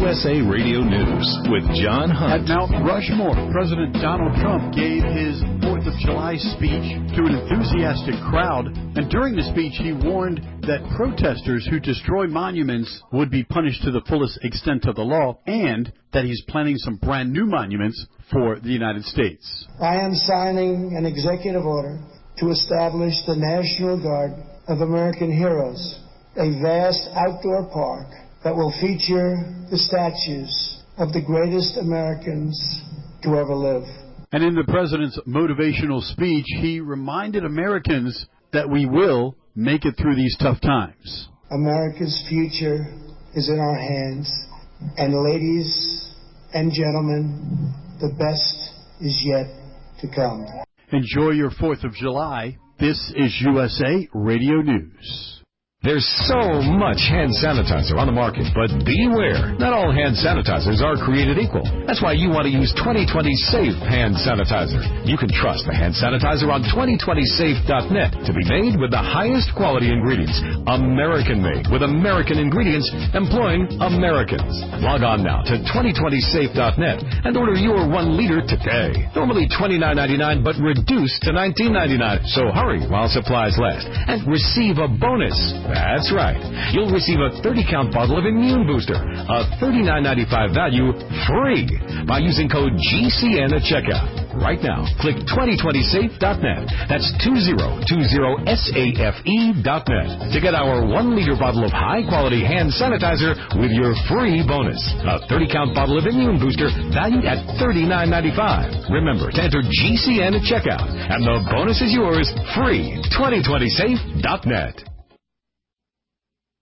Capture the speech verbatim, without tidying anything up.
U S A Radio News with John Hunt. At Mount Rushmore, President Donald Trump gave his fourth of July speech to an enthusiastic crowd, and during the speech he warned that protesters who destroy monuments would be punished to the fullest extent of the law, and that he's planning some brand new monuments for the United States. I am signing an executive order to establish the National Guard of American Heroes, a vast outdoor park that will feature the statues of the greatest Americans to ever live. And in the president's motivational speech, he reminded Americans that we will make it through these tough times. America's future is in our hands. And ladies and gentlemen, the best is yet to come. Enjoy your fourth of July. This is U S A Radio News. There's so much hand sanitizer on the market, but beware, not all hand sanitizers are created equal. That's why you want to use twenty twenty Safe Hand Sanitizer. You can trust the hand sanitizer on twenty twenty safe dot net to be made with the highest quality ingredients, American-made with American ingredients, employing Americans. Log on now to twenty twenty safe dot net and order your one liter today. Normally twenty-nine ninety-nine, but reduced to nineteen ninety-nine. So hurry while supplies last and receive a bonus. That's right. You'll receive a thirty count bottle of Immune Booster, a thirty-nine ninety-five value, free by using code G C N at checkout. Right now, click twenty twenty safe dot net. That's twenty twenty safe dot net to get our one liter bottle of high-quality hand sanitizer with your free bonus. A thirty count bottle of Immune Booster valued at thirty-nine ninety-five. Remember to enter G C N at checkout, and the bonus is yours free. twenty twenty safe dot net.